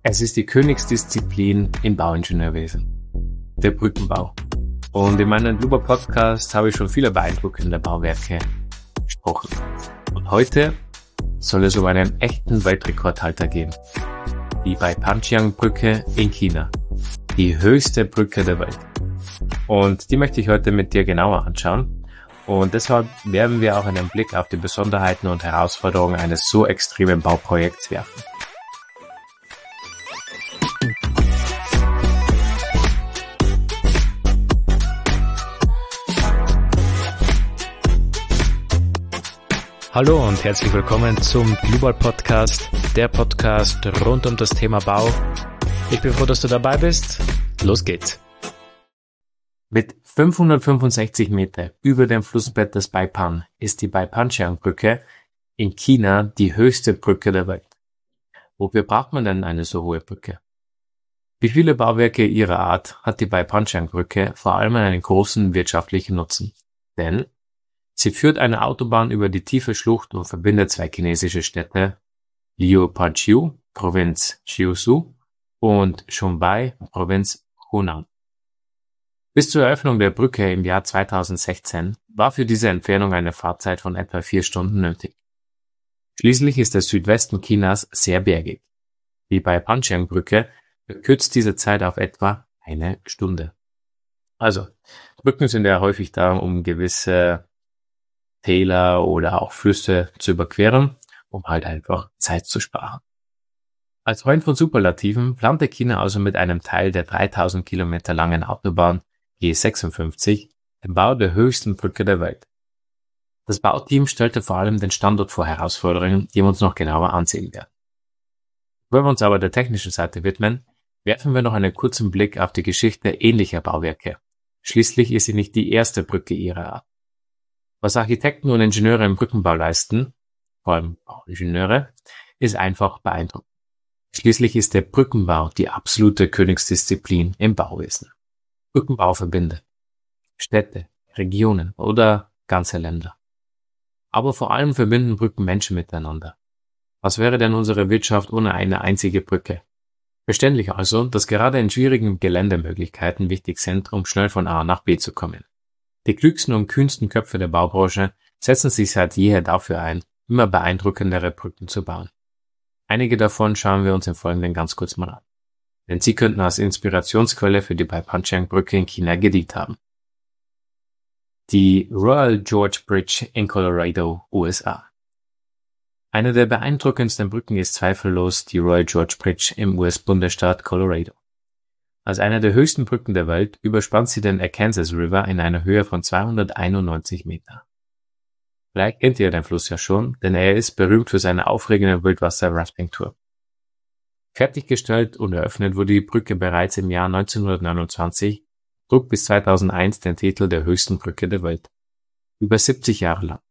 Es ist die Königsdisziplin im Bauingenieurwesen, der Brückenbau. Und in meinem Luba-Podcast habe ich schon viele beeindruckende Bauwerke gesprochen. Und heute soll es um einen echten Weltrekordhalter gehen. Die Beipanjiang-Brücke in China. Die höchste Brücke der Welt. Und die möchte ich heute mit dir genauer anschauen. Und deshalb werden wir auch einen Blick auf die Besonderheiten und Herausforderungen eines so extremen Bauprojekts werfen. Hallo und herzlich willkommen zum Global Podcast, der Podcast rund um das Thema Bau. Ich bin froh, dass du dabei bist. Los geht's. Mit 565 Meter über dem Flussbett des Beipan ist die Beipanjiang-Brücke in China die höchste Brücke der Welt. Wofür braucht man denn eine so hohe Brücke? Wie viele Bauwerke ihrer Art hat die Beipanjiang-Brücke vor allem einen großen wirtschaftlichen Nutzen? Denn sie führt eine Autobahn über die tiefe Schlucht und verbindet zwei chinesische Städte, Liupajiu, Provinz Jiuzhou, und Zhongbai, Provinz Hunan. Bis zur Eröffnung der Brücke im Jahr 2016 war für diese Entfernung eine Fahrzeit von etwa 4 Stunden nötig. Schließlich ist der Südwesten Chinas sehr bergig. Die Beipanjiang-Brücke verkürzt diese Zeit auf etwa 1 Stunde. Also, Brücken sind ja häufig da, um gewisse Täler oder auch Flüsse zu überqueren, um halt einfach Zeit zu sparen. Als Freund von Superlativen plante China also mit einem Teil der 3000 Kilometer langen Autobahn E56 den Bau der höchsten Brücke der Welt. Das Bauteam stellte vor allem den Standort vor Herausforderungen, die wir uns noch genauer ansehen werden. Bevor wir uns aber der technischen Seite widmen, werfen wir noch einen kurzen Blick auf die Geschichte ähnlicher Bauwerke. Schließlich ist sie nicht die erste Brücke ihrer Art. Was Architekten und Ingenieure im Brückenbau leisten, vor allem Bauingenieure, ist einfach beeindruckend. Schließlich ist der Brückenbau die absolute Königsdisziplin im Bauwesen. Brückenbau verbindet Städte, Regionen oder ganze Länder. Aber vor allem verbinden Brücken Menschen miteinander. Was wäre denn unsere Wirtschaft ohne eine einzige Brücke? Verständlich also, dass gerade in schwierigen Geländemöglichkeiten wichtig sind, um schnell von A nach B zu kommen. Die klügsten und kühnsten Köpfe der Baubranche setzen sich seit jeher dafür ein, immer beeindruckendere Brücken zu bauen. Einige davon schauen wir uns im Folgenden ganz kurz mal an. Denn sie könnten als Inspirationsquelle für die Beipanjiang-Brücke in China gedient haben. Die Royal George Bridge in Colorado, USA. Eine der beeindruckendsten Brücken ist zweifellos die Royal George Bridge im US-Bundesstaat Colorado. Als eine der höchsten Brücken der Welt überspannt sie den Arkansas River in einer Höhe von 291 Meter. Vielleicht kennt ihr den Fluss ja schon, denn er ist berühmt für seine aufregende Wildwasser-Rafting-Tour. Fertiggestellt und eröffnet wurde die Brücke bereits im Jahr 1929, trug bis 2001 den Titel der höchsten Brücke der Welt. Über 70 Jahre lang.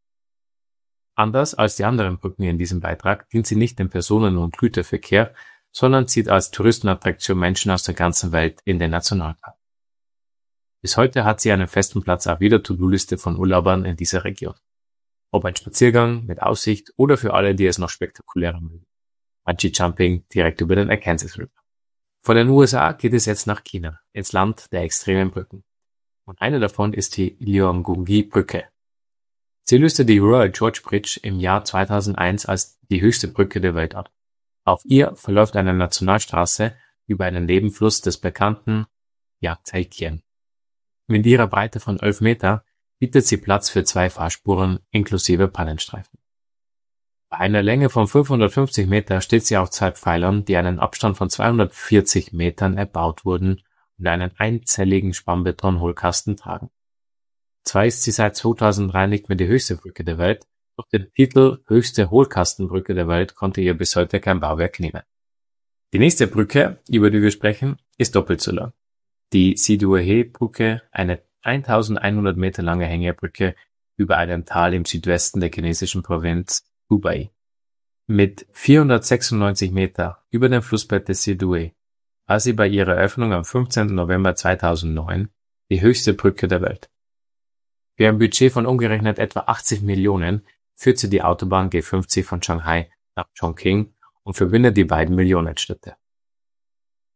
Anders als die anderen Brücken in diesem Beitrag dient sie nicht dem Personen- und Güterverkehr, sondern zieht als Touristenattraktion Menschen aus der ganzen Welt in den Nationalpark. Bis heute hat sie einen festen Platz auf jeder To-Do-Liste von Urlaubern in dieser Region. Ob ein Spaziergang mit Aussicht oder für alle, die es noch spektakulärer mögen. Bungee-Jumping direkt über den Arkansas River. Von den USA geht es jetzt nach China, ins Land der extremen Brücken. Und eine davon ist die Liuangungi-Brücke. Sie löste die Royal George Bridge im Jahr 2001 als die höchste Brücke der Welt ab. Auf ihr verläuft eine Nationalstraße über einen Nebenfluss des bekannten Yangtze-Kiang. Mit ihrer Breite von 11 Meter bietet sie Platz für 2 Fahrspuren inklusive Pannenstreifen. Bei einer Länge von 550 Meter steht sie auf 2 Pfeilern, die einen Abstand von 240 Metern erbaut wurden und einen einzelligen Spannbeton-Hohlkasten tragen. Zwar ist sie seit 2003 nicht mehr die höchste Brücke der Welt, doch den Titel höchste Hohlkastenbrücke der Welt konnte ihr bis heute kein Bauwerk nehmen. Die nächste Brücke, über die wir sprechen, ist doppelt so lang. Die Siduohe-Brücke, eine 1100 Meter lange Hängebrücke über einem Tal im Südwesten der chinesischen Provinz Hubei. Mit 496 Meter über dem Flussbett des Siduohe war sie bei ihrer Eröffnung am 15. November 2009 die höchste Brücke der Welt. Für ein Budget von umgerechnet etwa 80 Millionen führt sie die Autobahn G50 von Shanghai nach Chongqing und verbindet die beiden Millionenstädte.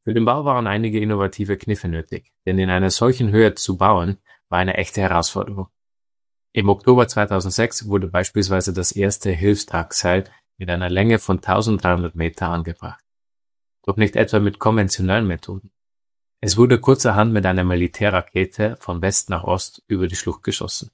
Für den Bau waren einige innovative Kniffe nötig, denn in einer solchen Höhe zu bauen, war eine echte Herausforderung. Im Oktober 2006 wurde beispielsweise das erste Hilfstragseil mit einer Länge von 1300 Meter angebracht. Doch nicht etwa mit konventionellen Methoden. Es wurde kurzerhand mit einer Militärrakete von West nach Ost über die Schlucht geschossen.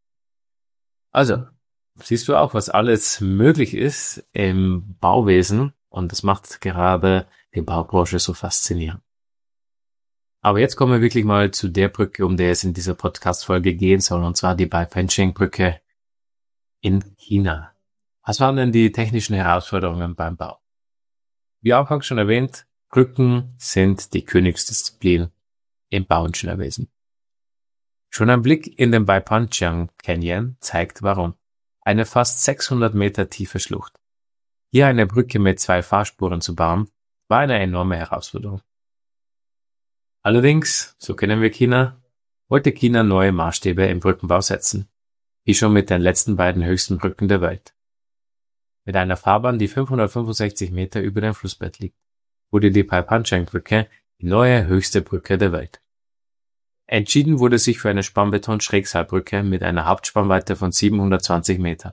Also, siehst du auch, was alles möglich ist im Bauwesen, und das macht gerade die Baubranche so faszinierend. Aber jetzt kommen wir wirklich mal zu der Brücke, um der es in dieser Podcast-Folge gehen soll, und zwar die Baifengcheng-Brücke in China. Was waren denn die technischen Herausforderungen beim Bau? Wie anfangs schon erwähnt, Brücken sind die Königsdisziplin im Bauingenieurwesen. Schon ein Blick in den Baipanchang Canyon zeigt warum. Eine fast 600 Meter tiefe Schlucht. Hier eine Brücke mit 2 Fahrspuren zu bauen, war eine enorme Herausforderung. Allerdings, so kennen wir China, wollte China neue Maßstäbe im Brückenbau setzen, wie schon mit den letzten beiden höchsten Brücken der Welt. Mit einer Fahrbahn, die 565 Meter über dem Flussbett liegt, wurde die Baipanchang-Brücke die neue höchste Brücke der Welt. Entschieden wurde sich für eine Spannbeton-Schrägseilbrücke mit einer Hauptspannweite von 720 Meter.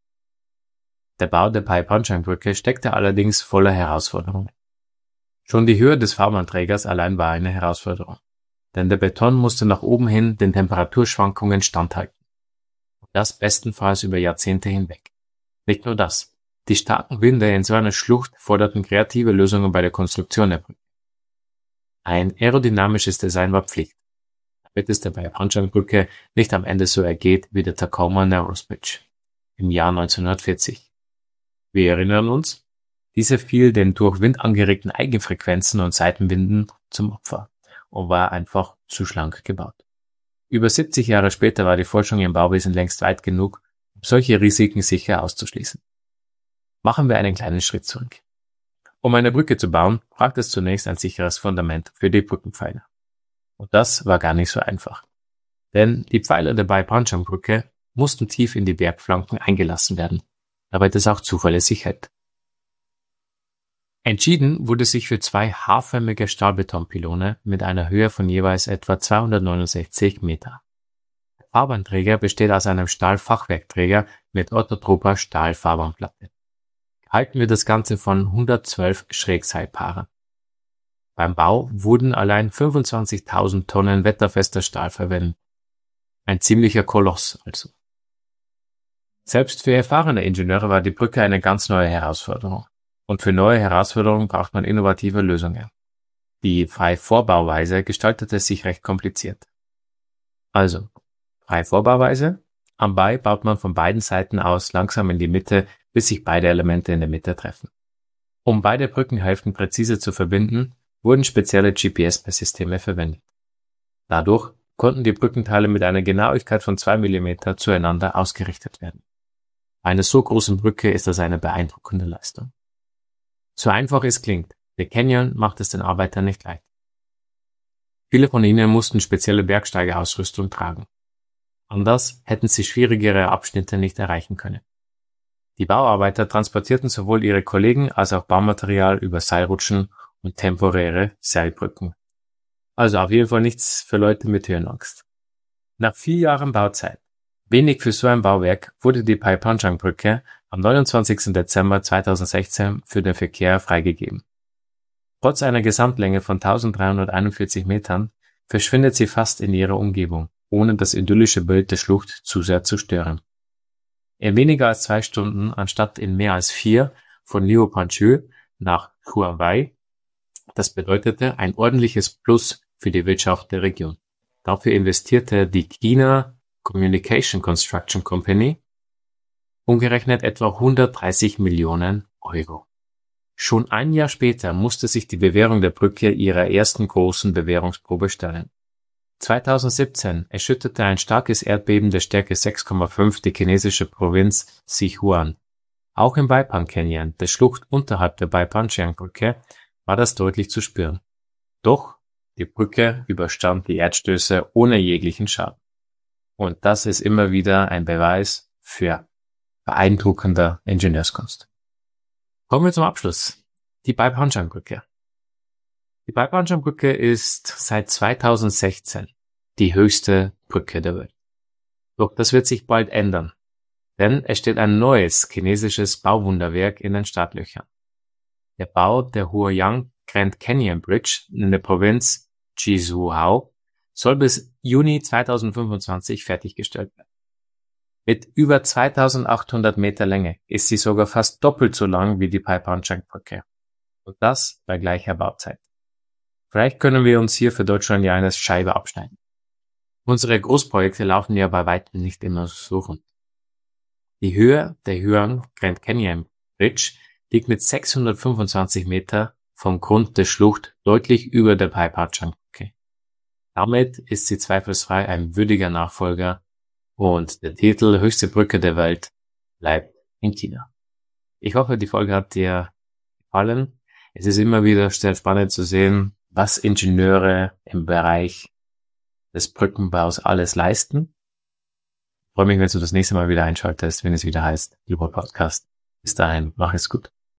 Der Bau der Baipanchang-Brücke steckte allerdings voller Herausforderungen. Schon die Höhe des Fahrbahnträgers allein war eine Herausforderung, denn der Beton musste nach oben hin den Temperaturschwankungen standhalten. Und das bestenfalls über Jahrzehnte hinweg. Nicht nur das. Die starken Winde in so einer Schlucht forderten kreative Lösungen bei der Konstruktion der Brücke. Ein aerodynamisches Design war Pflicht, damit es der Baipanchang-Brücke nicht am Ende so ergeht wie der Tacoma Narrows Bridge im Jahr 1940. Wir erinnern uns, diese fiel den durch Wind angeregten Eigenfrequenzen und Seitenwinden zum Opfer und war einfach zu schlank gebaut. Über 70 Jahre später war die Forschung im Bauwesen längst weit genug, um solche Risiken sicher auszuschließen. Machen wir einen kleinen Schritt zurück. Um eine Brücke zu bauen, braucht es zunächst ein sicheres Fundament für die Brückenpfeiler. Und das war gar nicht so einfach. Denn die Pfeiler der Baipanchang-Brücke mussten tief in die Bergflanken eingelassen werden, damit es auch zuverlässig hält. Entschieden wurde sich für 2 H-förmige Stahlbetonpylone mit einer Höhe von jeweils etwa 269 Meter. Der Fahrbahnträger besteht aus einem Stahlfachwerkträger mit orthotroper Stahlfahrbahnplatte. Gehalten wird das Ganze von 112 Schrägseilpaaren. Beim Bau wurden allein 25.000 Tonnen wetterfester Stahl verwendet. Ein ziemlicher Koloss also. Selbst für erfahrene Ingenieure war die Brücke eine ganz neue Herausforderung. Und für neue Herausforderungen braucht man innovative Lösungen. Die Freivorbauweise gestaltete sich recht kompliziert. Also, Freivorbauweise: Am Bai baut man von beiden Seiten aus langsam in die Mitte, bis sich beide Elemente in der Mitte treffen. Um beide Brückenhälften präzise zu verbinden, wurden spezielle GPS-Messsysteme verwendet. Dadurch konnten die Brückenteile mit einer Genauigkeit von 2 mm zueinander ausgerichtet werden. Bei einer so großen Brücke ist das eine beeindruckende Leistung. So einfach es klingt, der Canyon macht es den Arbeitern nicht leicht. Viele von ihnen mussten spezielle Bergsteigerausrüstung tragen. Anders hätten sie schwierigere Abschnitte nicht erreichen können. Die Bauarbeiter transportierten sowohl ihre Kollegen als auch Baumaterial über Seilrutschen und temporäre Seilbrücken. Also auf jeden Fall nichts für Leute mit Höhenangst. Nach 4 Jahren Bauzeit, wenig für so ein Bauwerk, wurde die Baipanchang-Brücke am 29. Dezember 2016 für den Verkehr freigegeben. Trotz einer Gesamtlänge von 1341 Metern verschwindet sie fast in ihrer Umgebung, ohne das idyllische Bild der Schlucht zu sehr zu stören. In weniger als 2 Stunden, anstatt in mehr als 4, von Liupanshui nach Huawei. Das bedeutete ein ordentliches Plus für die Wirtschaft der Region. Dafür investierte die China Communication Construction Company umgerechnet etwa 130 Millionen Euro. Schon ein Jahr später musste sich die Bewährung der Brücke ihrer ersten großen Bewährungsprobe stellen. 2017 erschütterte ein starkes Erdbeben der Stärke 6,5 die chinesische Provinz Sichuan. Auch im Baipang Canyon, der Schlucht unterhalb der Baipanchang-Brücke, war das deutlich zu spüren. Doch die Brücke überstand die Erdstöße ohne jeglichen Schaden. Und das ist immer wieder ein Beweis für beeindruckender Ingenieurskunst. Kommen wir zum Abschluss. Die Baipanchang-Brücke. Die Pai-Pan-Chang-Brücke ist seit 2016 die höchste Brücke der Welt. Doch das wird sich bald ändern, denn es steht ein neues chinesisches Bauwunderwerk in den Startlöchern. Der Bau der Huoyang Grand Canyon Bridge in der Provinz Zhizhou soll bis Juni 2025 fertiggestellt werden. Mit über 2800 Meter Länge ist sie sogar fast doppelt so lang wie die Pai-Pan-Chang-Brücke. Und das bei gleicher Bauzeit. Vielleicht können wir uns hier für Deutschland ja eine Scheibe abschneiden. Unsere Großprojekte laufen ja bei weitem nicht immer so rund. Die Höhe der Huoyang Grand Canyon Bridge liegt mit 625 Meter vom Grund der Schlucht deutlich über der Pai-Pan-Chang-Brücke. Damit ist sie zweifelsfrei ein würdiger Nachfolger und der Titel höchste Brücke der Welt bleibt in China. Ich hoffe, die Folge hat dir gefallen. Es ist immer wieder sehr spannend zu sehen, was Ingenieure im Bereich des Brückenbaus alles leisten. Ich freue mich, wenn du das nächste Mal wieder einschaltest, wenn es wieder heißt, Global Podcast. Bis dahin, mach es gut.